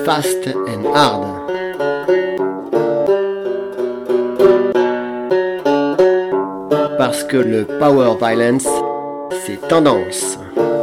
Fast and Hard. Parce que le power violence, c'est tendance.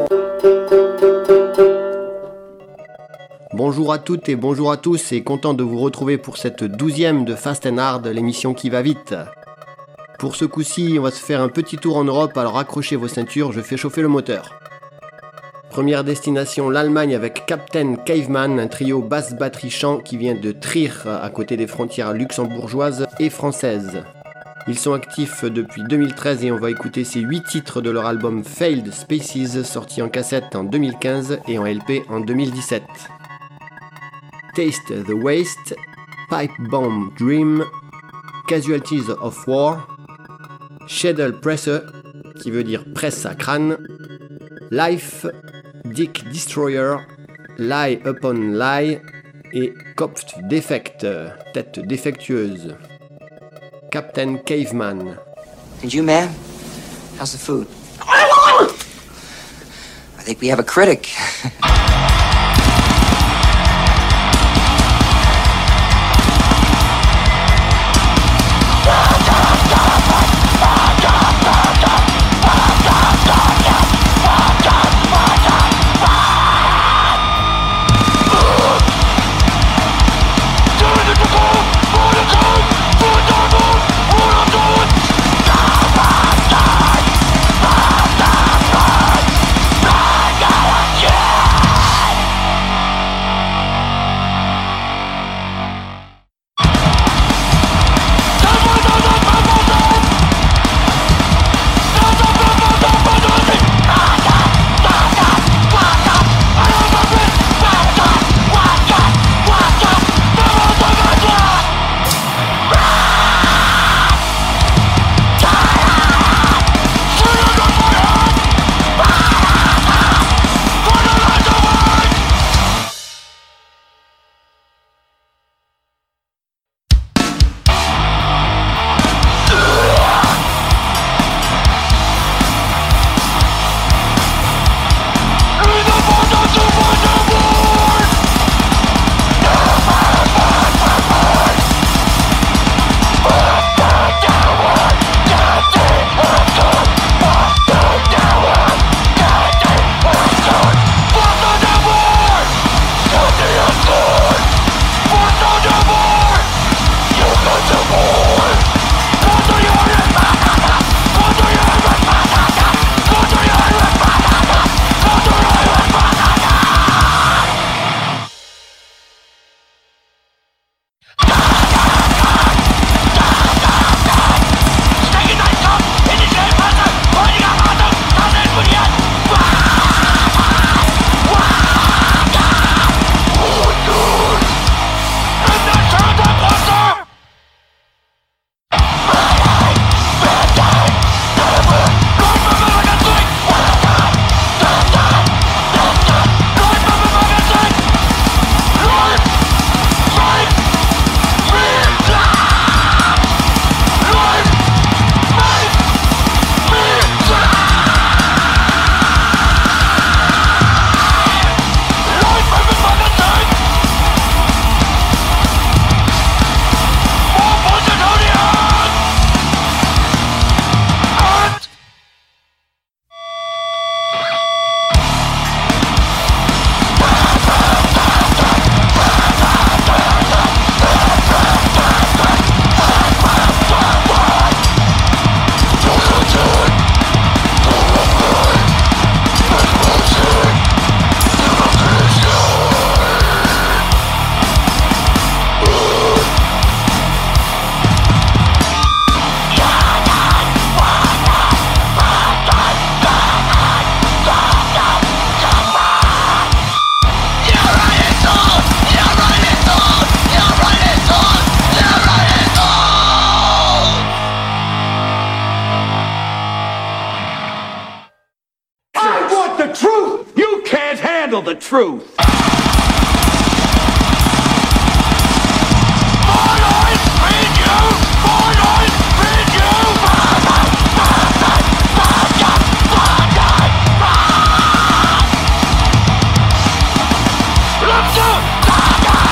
Bonjour à toutes et bonjour à tous et content de vous retrouver pour cette 12e de Fast and Hard, l'émission qui va vite. Pour ce coup-ci, on va se faire un petit tour en Europe, alors accrochez vos ceintures, je fais chauffer le moteur. Première destination, l'Allemagne avec Captain Caveman, un trio basse-batterie-chant qui vient de Trier, à côté des frontières luxembourgeoises et françaises. Ils sont actifs depuis 2013 et on va écouter ces 8 titres de leur album Failed Spaces, sorti en cassette en 2015 et en LP en 2017. Taste the Waste, Pipe Bomb Dream, Casualties of War, Schädel Presse, qui veut dire presse à crâne, Life, Dick Destroyer, Lie Upon Lie et Kopf Defect, tête défectueuse. Captain Caveman. And you, man? How's the food? I think we have a critic. The truth. Let's go!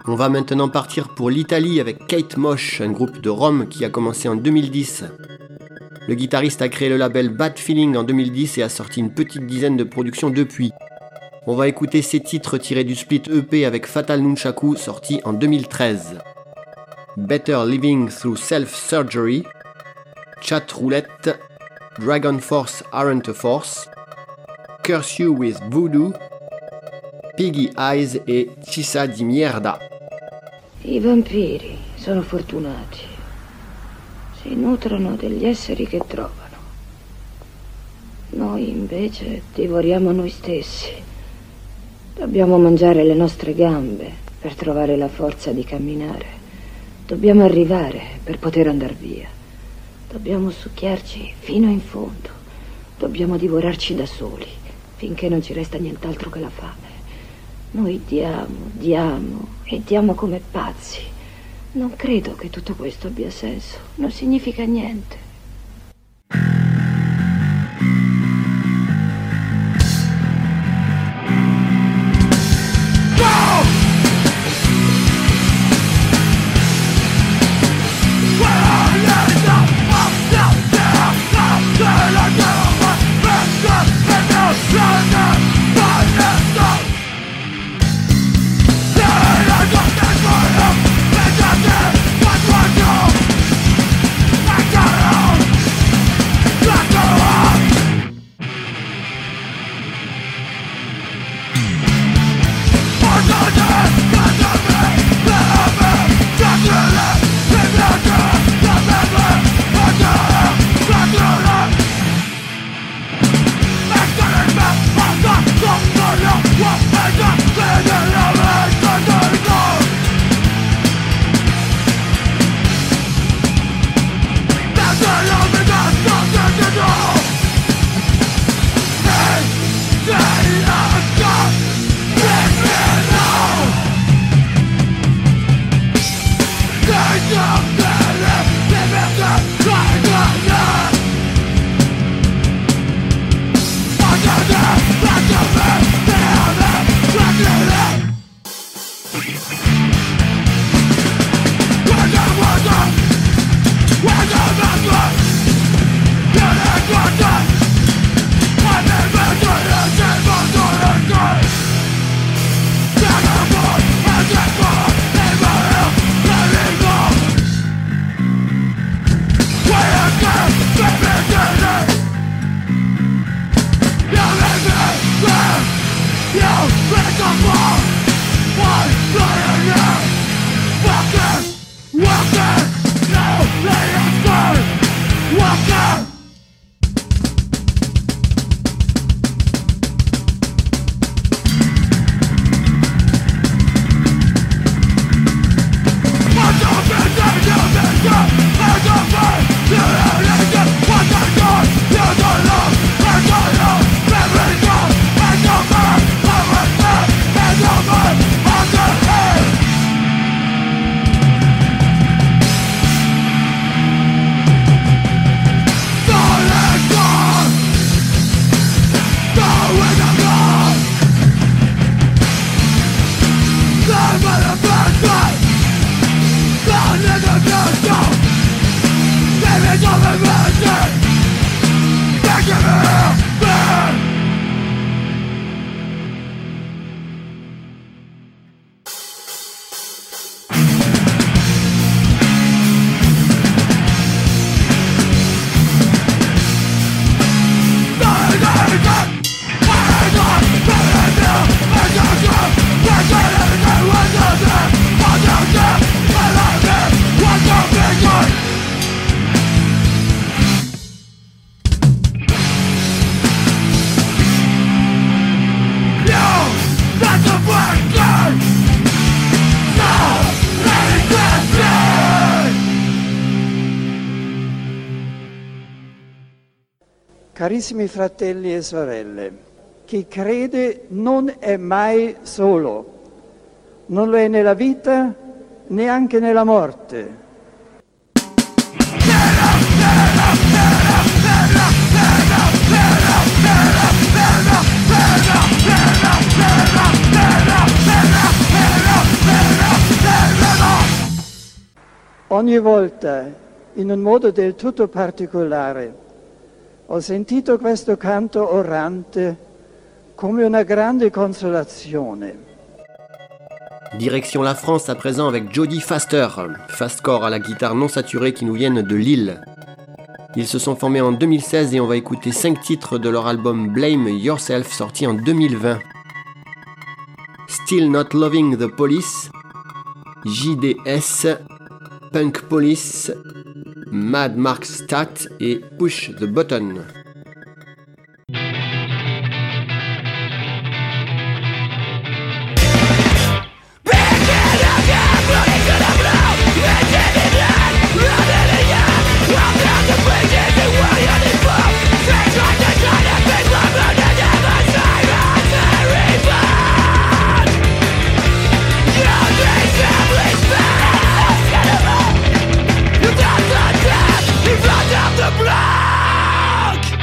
On va maintenant partir pour l'Italie avec Kate Mosh, un groupe de Rome qui a commencé en 2010. Le guitariste a créé le label Bad Feeling en 2010 et a sorti une petite dizaine de productions depuis. On va écouter ses titres tirés du split EP avec Fatal Nunchaku sorti en 2013. Better Living Through Self-Surgery, Chat Roulette, Dragon Force Aren't a Force, Curse You with Voodoo, Piggy Eyes e Chissà di Mierda. I vampiri sono fortunati. Si nutrono degli esseri che trovano. Noi invece divoriamo noi stessi. Dobbiamo mangiare le nostre gambe per trovare la forza di camminare. Dobbiamo arrivare per poter andar via. Dobbiamo succhiarci fino in fondo. Dobbiamo divorarci da soli, finché non ci resta nient'altro che la fame. Noi diamo e diamo come pazzi. Non credo che tutto questo abbia senso. Non significa niente. Carissimi fratelli e sorelle, chi crede non è mai solo, non lo è nella vita, neanche nella morte. ogni volta in un modo del tutto particolare ho sentito questo canto orante come una grande consolazione. Direction la France à présent avec Jodie Faster, fastcore à la guitare non saturée qui nous viennent de Lille. Ils se sont formés en 2016 et on va écouter 5 titres de leur album Blame Yourself sorti en 2020. Still Not Loving the Police, JDS, Punk Police, Mad Mark Stat et Push the Button. The block!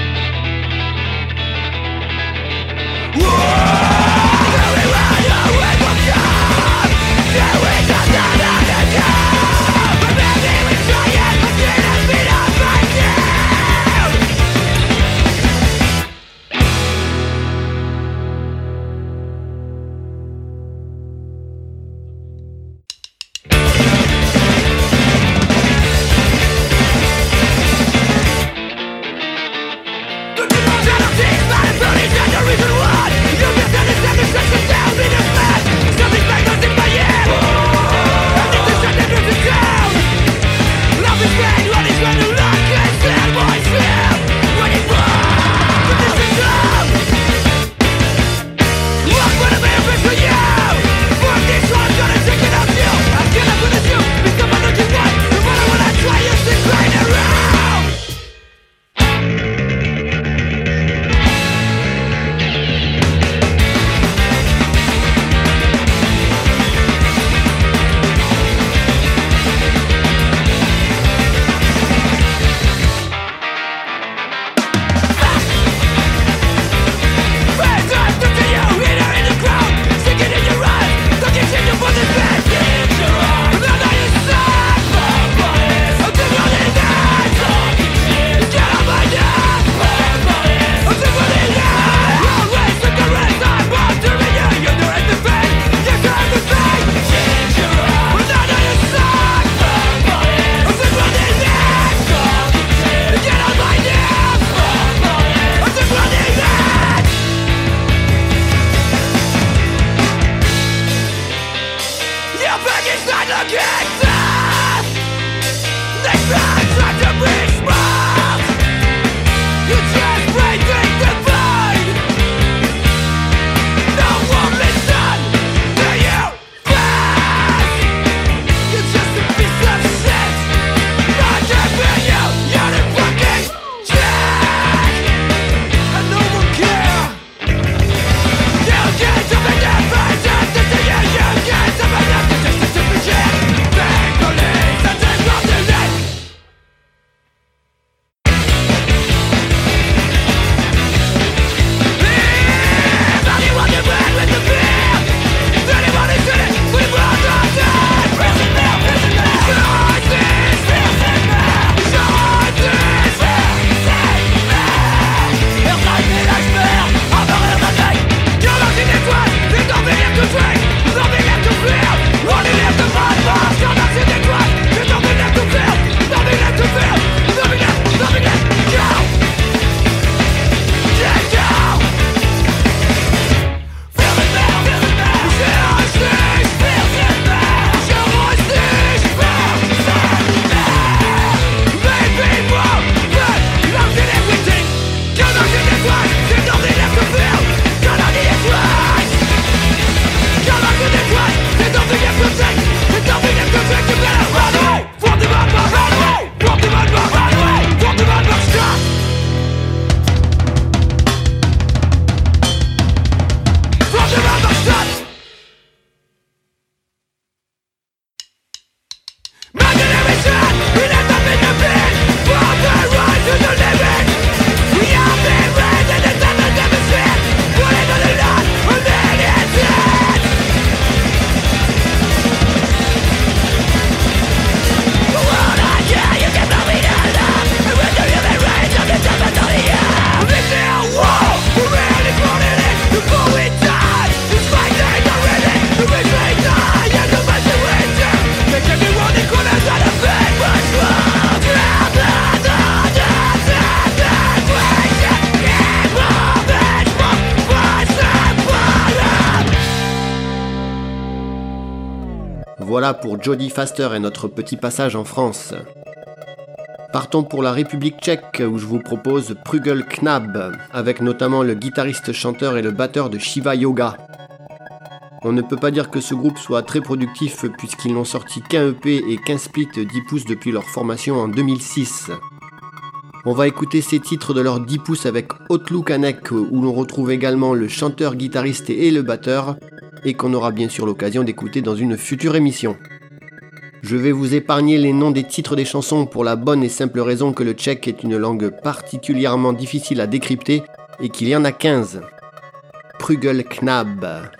Voilà pour Jodie Foster et notre petit passage en France. Partons pour la République tchèque où je vous propose Prügel Knab, avec notamment le guitariste, chanteur et le batteur de Shiva Yoga. On ne peut pas dire que ce groupe soit très productif puisqu'ils n'ont sorti qu'un EP et qu'un split 10 pouces depuis leur formation en 2006. On va écouter ces titres de leurs 10 pouces avec Otlu Kanek où l'on retrouve également le chanteur, guitariste et le batteur et qu'on aura bien sûr l'occasion d'écouter dans une future émission. Je vais vous épargner les noms des titres des chansons pour la bonne et simple raison que le tchèque est une langue particulièrement difficile à décrypter et qu'il y en a 15. Prügel Knab.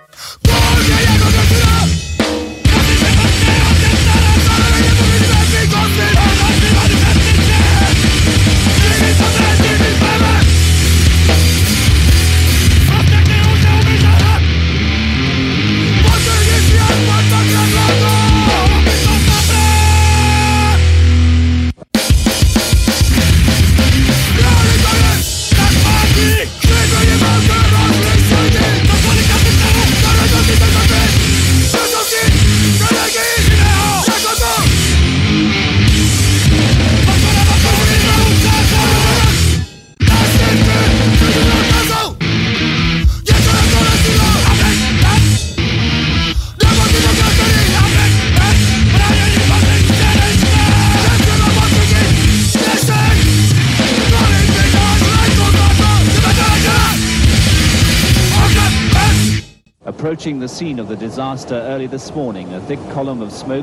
Approaching the scene of the disaster early this morning, a thick column of smoke.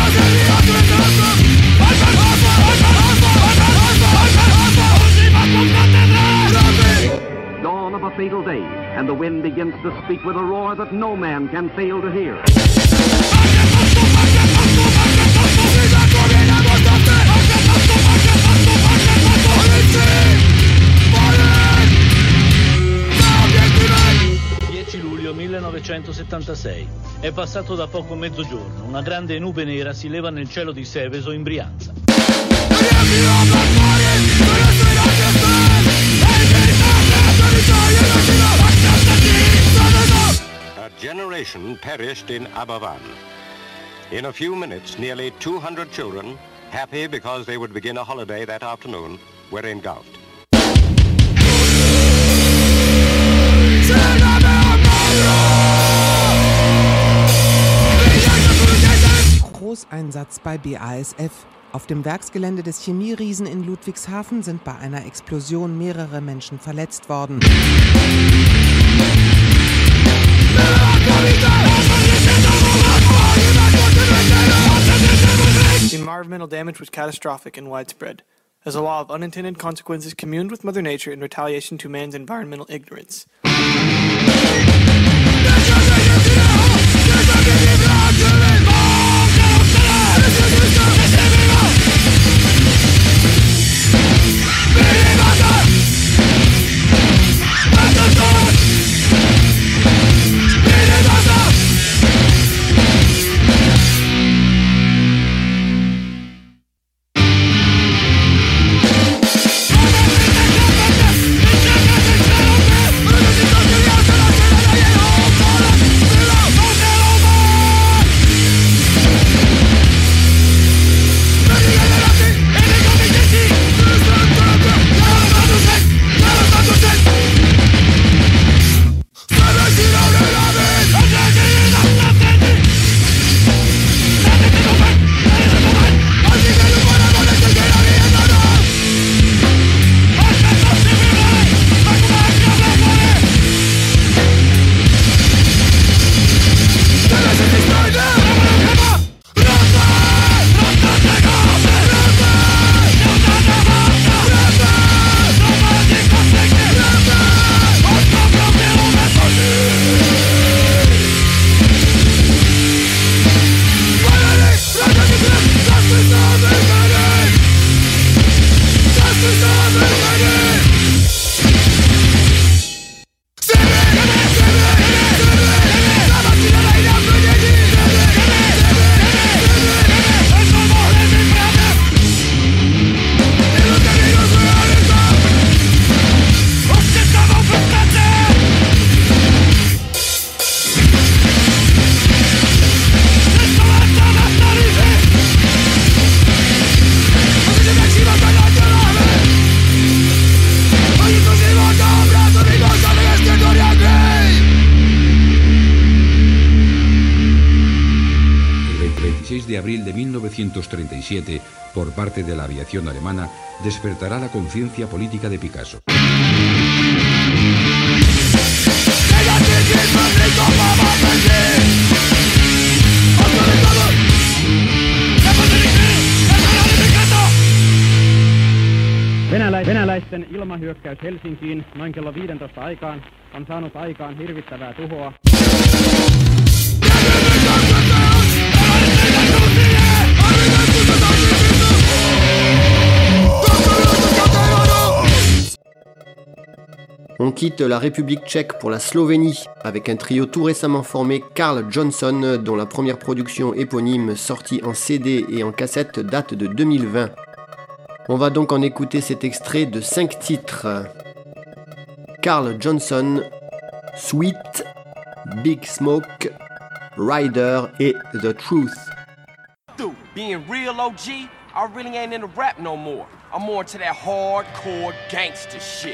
Dawn of a fatal day, and the wind begins to speak with a roar that no man can fail to hear. Luglio 1976. È passato da poco mezzogiorno. Una grande nube nera si leva nel cielo di Seveso in Brianza. A generation perished in Abavan. In a few minutes, nearly 200 children, happy because they would begin a holiday that afternoon, were engulfed. Großeinsatz bei BASF. Auf dem Werksgelände des Chemieriesen in Ludwigshafen sind bei einer Explosion mehrere Menschen verletzt worden. The environmental damage was catastrophic and widespread, as a law of unintended consequences communed with Mother Nature in retaliation to man's environmental ignorance. 16 de abril de 1937 por parte de la aviación alemana despertará la conciencia política de Picasso. Venäläisten ilmahyökkäys Helsinkiin noin kello 15 aikaan on saanut aikaan hirvittävää tuhoa. On quitte la République tchèque pour la Slovénie, avec un trio tout récemment formé, Carl Johnson, dont la première production éponyme sortie en CD et en cassette date de 2020. On va donc en écouter cet extrait de 5 titres. Carl Johnson, Sweet, Big Smoke, Rider et The Truth. Dude, being real OG, I really ain't into rap no more. I'm more into that hardcore gangster shit.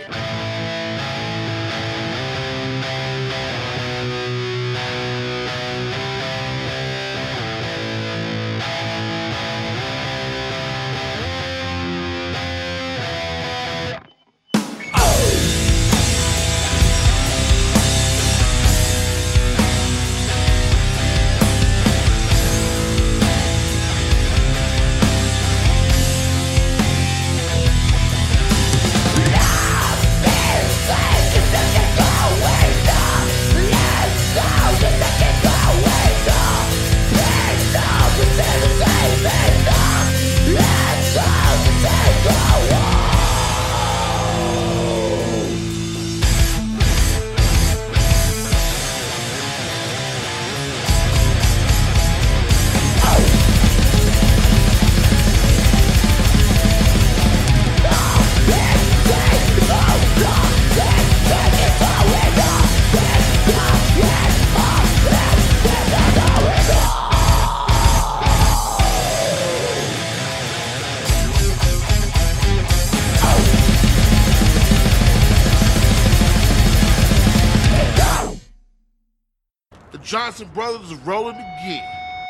Johnson Brothers is rolling again.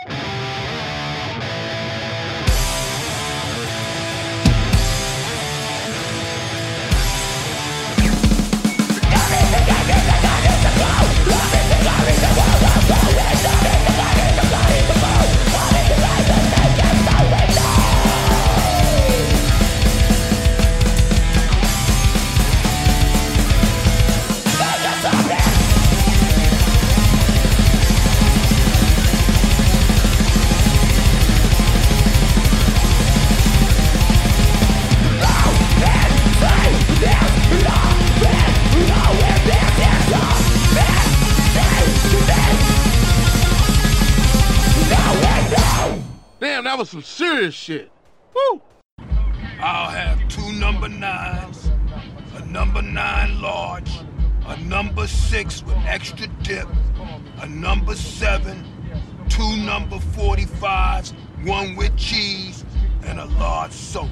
Damn, that was some serious shit. Woo! I'll have 2 number 9s, a number 9 large, a number 6 with extra dip, a number 7, 2 number 45s, 1 with cheese, and a large soda.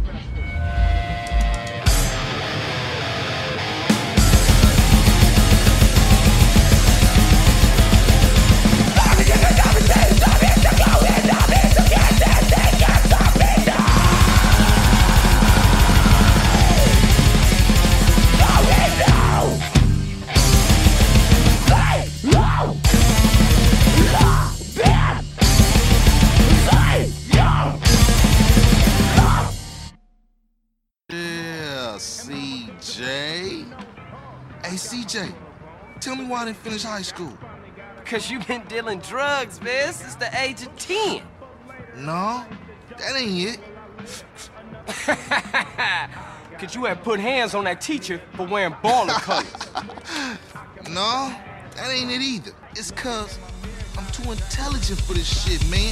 Hey, CJ, tell me why I didn't finish high school. Because you've been dealing drugs, man, since the age of 10. No, that ain't it. Because you had put hands on that teacher for wearing baller colors. No, that ain't it either. It's because I'm too intelligent for this shit, man.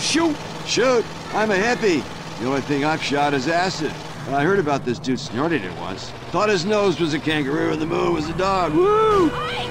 shoot? Shoot? I'm a hippie. The only thing I've shot is acid. I heard about this dude snorting it once. Thought his nose was a kangaroo and the moon was a dog. Woo!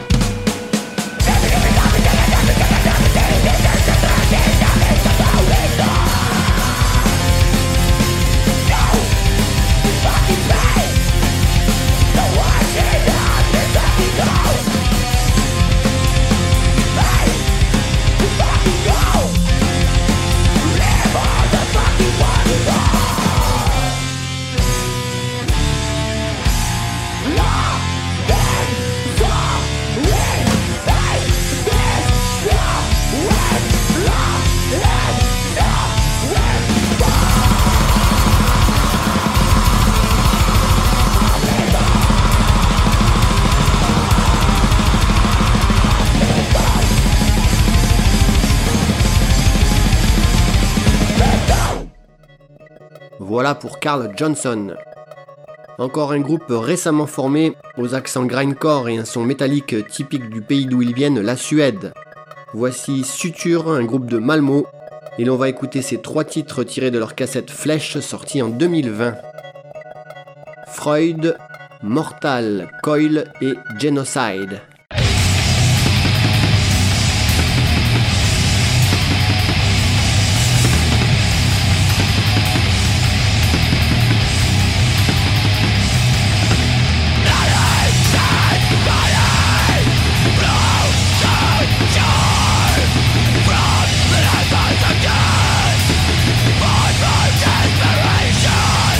Voilà pour Carl Johnson. Encore un groupe récemment formé, aux accents grindcore et un son métallique typique du pays d'où ils viennent, la Suède. Voici Suture, un groupe de Malmö, et l'on va écouter ces 3 titres tirés de leur cassette Flesh sortie en 2020. Freud, Mortal, Coil et Genocide.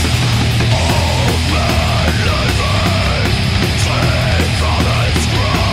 From its grave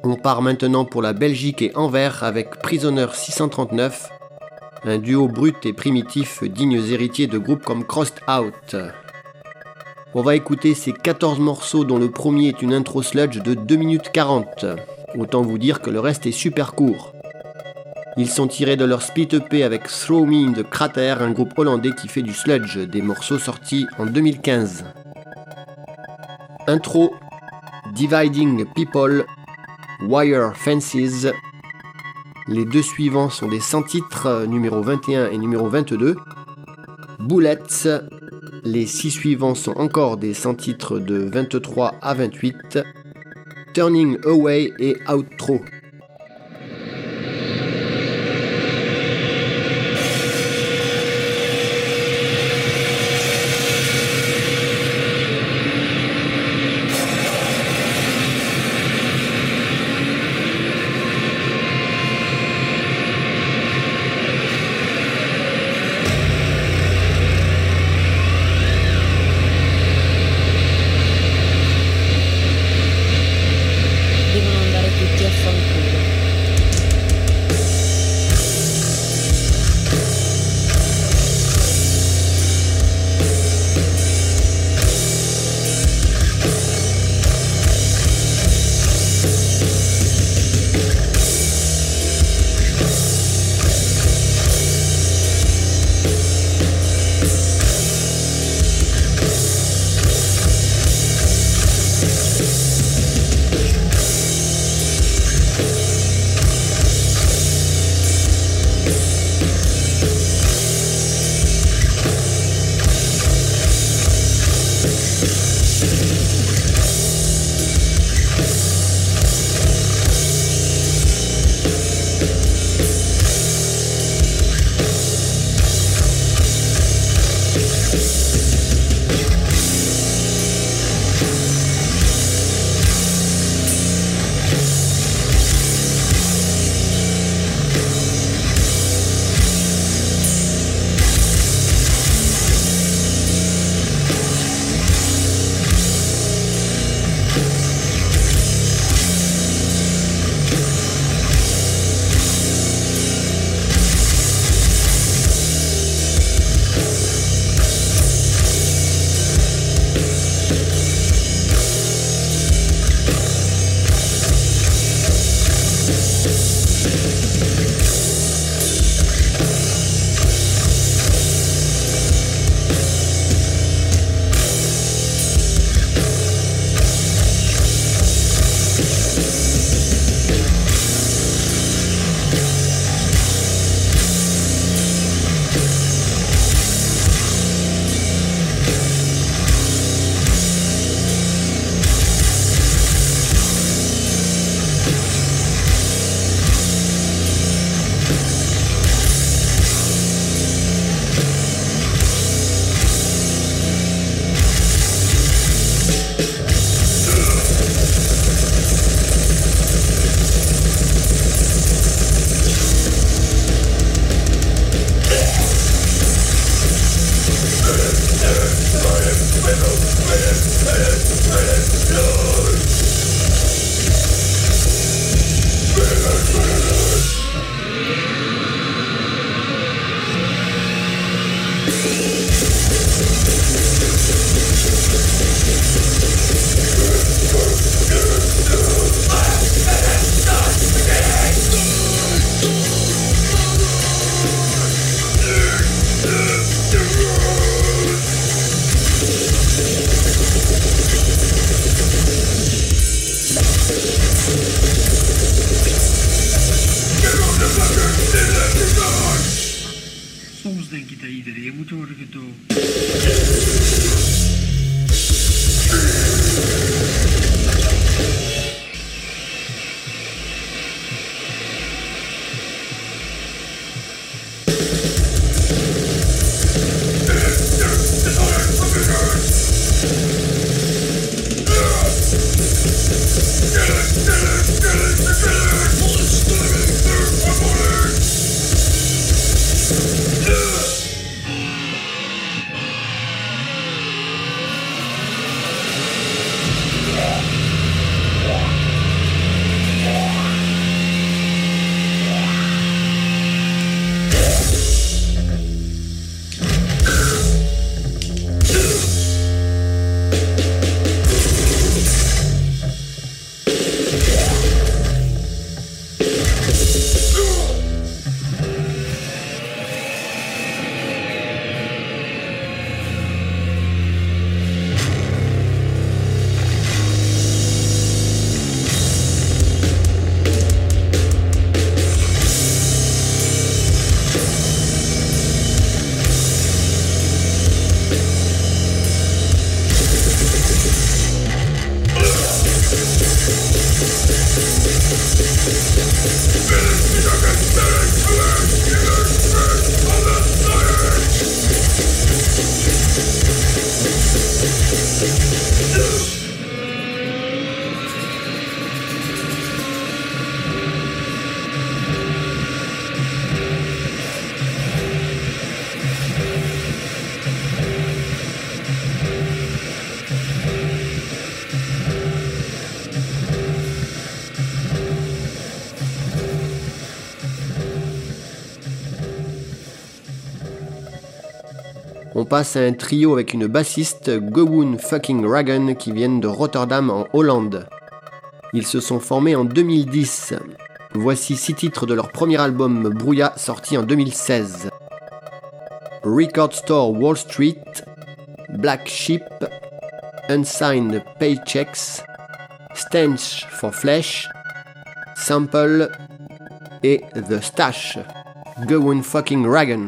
On part maintenant pour la Belgique et Anvers avec Prisoner 639, un duo brut et primitif dignes héritiers de groupes comme Crossed Out. On va écouter ces 14 morceaux dont le premier est une intro sludge de 2 minutes 40. Autant vous dire que le reste est super court. Ils sont tirés de leur split EP avec Throw Me in the Crater, un groupe hollandais qui fait du sludge, des morceaux sortis en 2015. Intro, Dividing People, Wire Fences. Les deux suivants sont des 100 titres, numéro 21 et numéro 22. Bullets. Les 6 suivants sont encore des 100 titres de 23 à 28. Turning Away et Outro. On passe à un trio avec une bassiste, Gowon Fucking Ragan, qui viennent de Rotterdam en Hollande. Ils se sont formés en 2010. Voici 6 titres de leur premier album Brouilla, sorti en 2016. Record Store Wall Street, Black Sheep, Unsigned Paychecks, Stench for Flesh, Sample et The Stash. Gowon Fucking Ragan.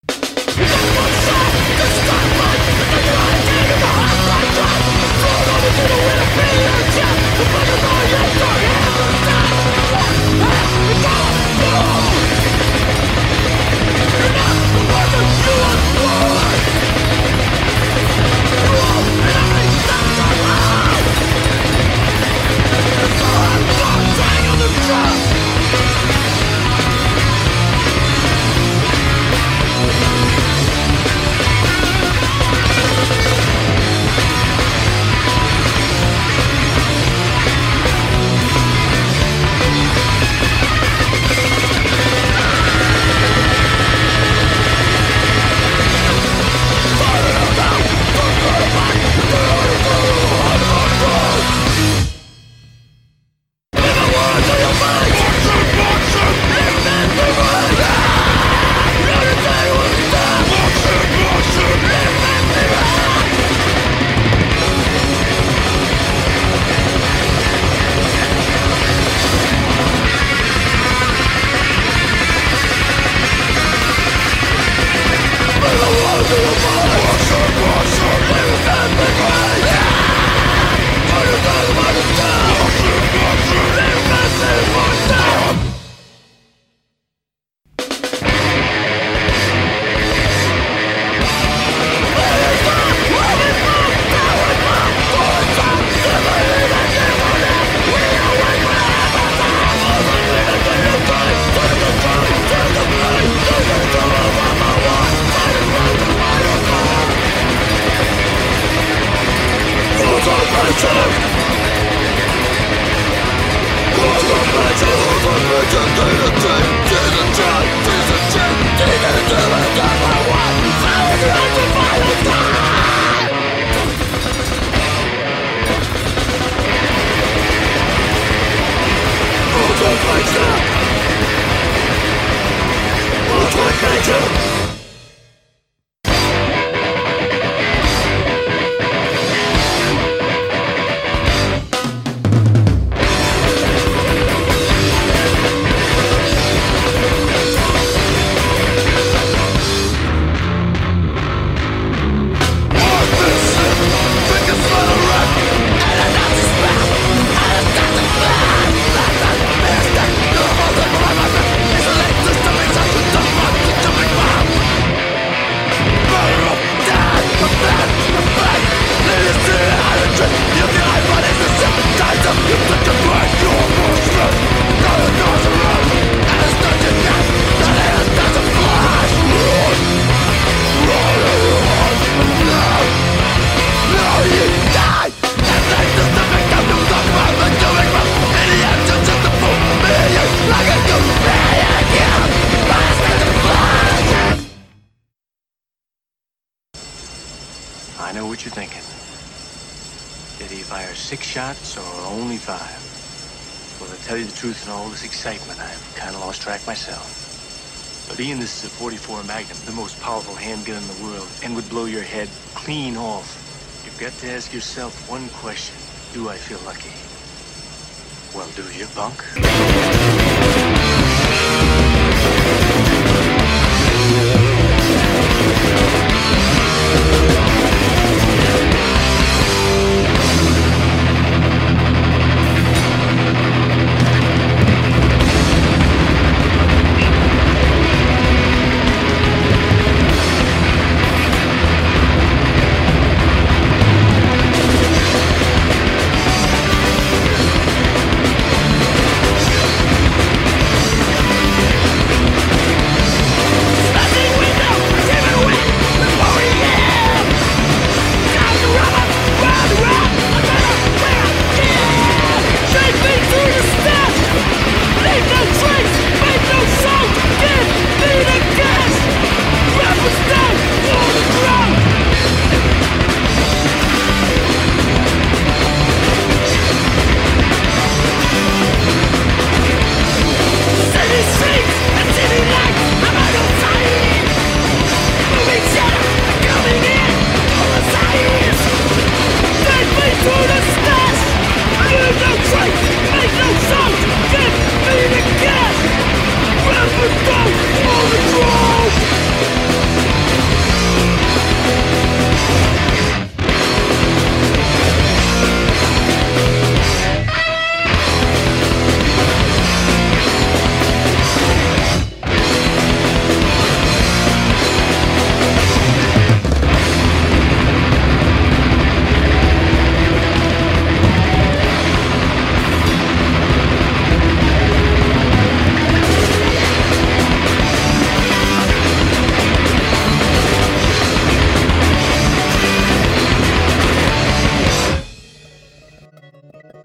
I know what you're thinking. Did he fire 6 shots or only 5? Well, to tell you the truth, in all this excitement, I've kind of lost track myself. But Ian, this is a .44 Magnum, the most powerful handgun in the world, and would blow your head clean off. You've got to ask yourself one question. Do I feel lucky? Well, do you, punk?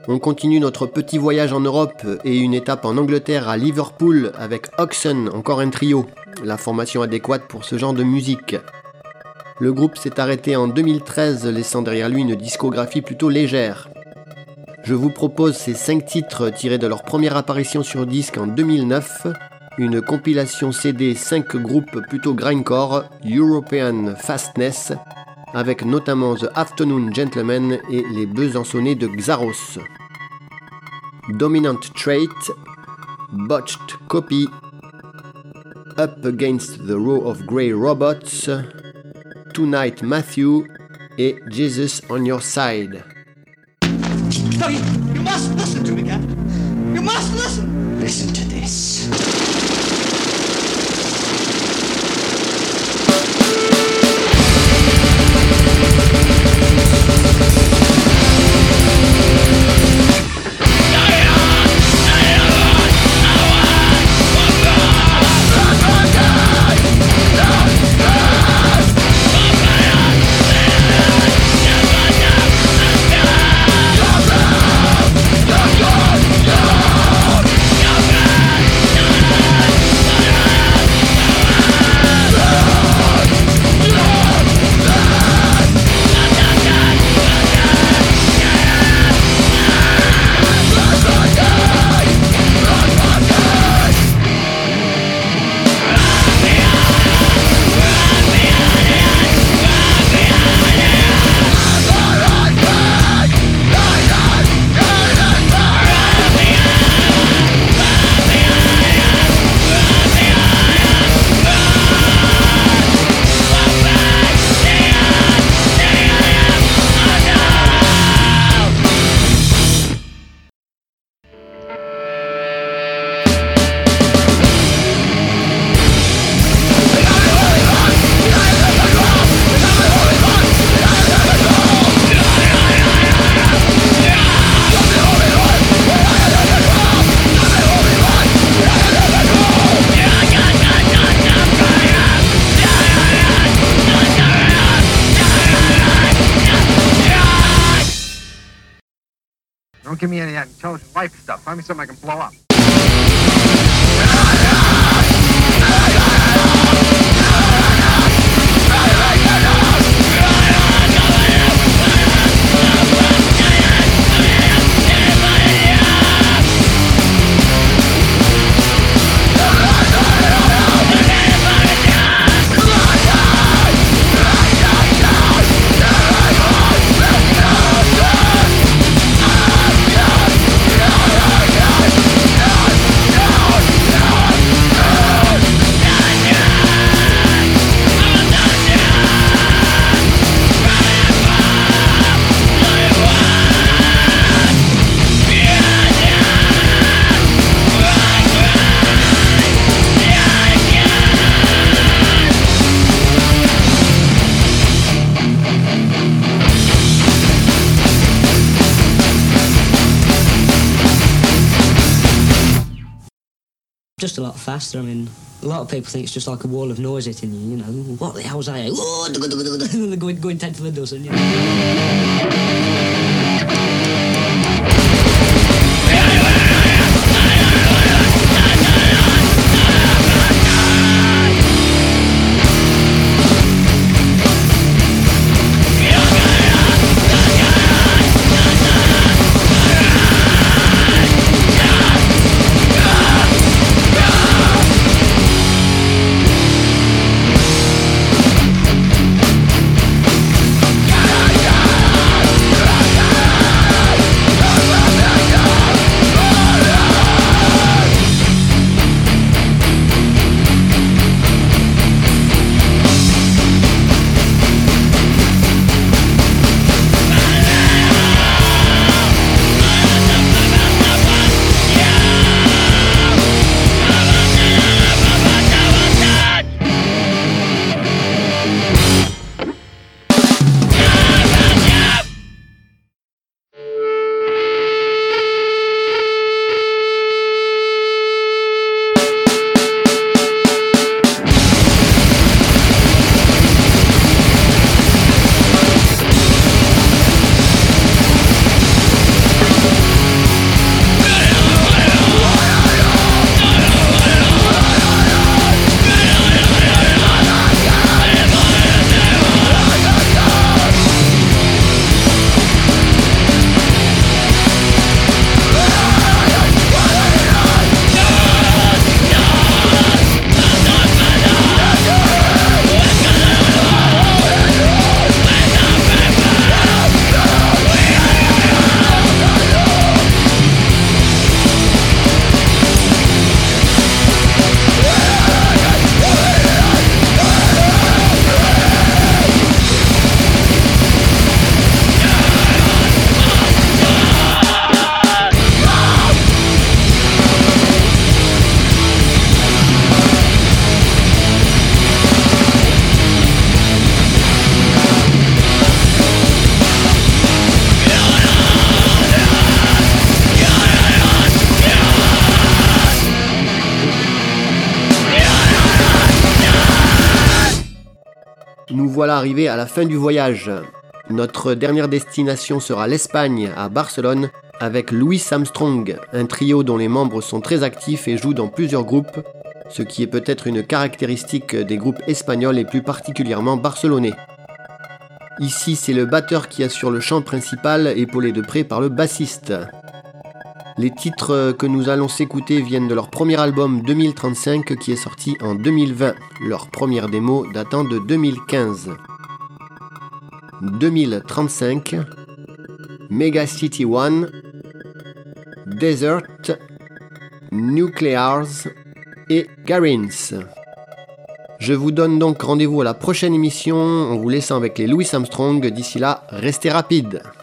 On continue notre petit voyage en Europe et une étape en Angleterre à Liverpool avec Oxen, encore un trio, la formation adéquate pour ce genre de musique. Le groupe s'est arrêté en 2013, laissant derrière lui une discographie plutôt légère. Je vous propose ces 5 titres tirés de leur première apparition sur disque en 2009, une compilation CD 5 groupes plutôt grindcore, European Fastness, avec notamment The Afternoon Gentlemen et les Besançonnais de Xaros. Dominant Trait, Botched Copy, Up Against the Row of Grey Robots, Tonight Matthew et Jesus on Your Side. No, you must listen to me, Captain. You must listen. Listen to this. Don't give me any of that intelligent life stuff. Find me something I can blow up. Just a lot faster. I mean, a lot of people think it's just like a wall of noise hitting you, you know. What the hell's that? Oh, going 10 to the dozen, you know. Yeah! voilà arrivés à la fin du voyage. Notre dernière destination sera l'Espagne, à Barcelone, avec Louis Armstrong, un trio dont les membres sont très actifs et jouent dans plusieurs groupes, ce qui est peut-être une caractéristique des groupes espagnols et plus particulièrement barcelonais. Ici, c'est le batteur qui assure le chant principal, épaulé de près par le bassiste. Les titres que nous allons s'écouter viennent de leur premier album 2035 qui est sorti en 2020, leur première démo datant de 2015. 2035, Mega City One, Desert, Nuclears et Garins. Je vous donne donc rendez-vous à la prochaine émission en vous laissant avec les Louis Armstrong. D'ici là, restez rapides.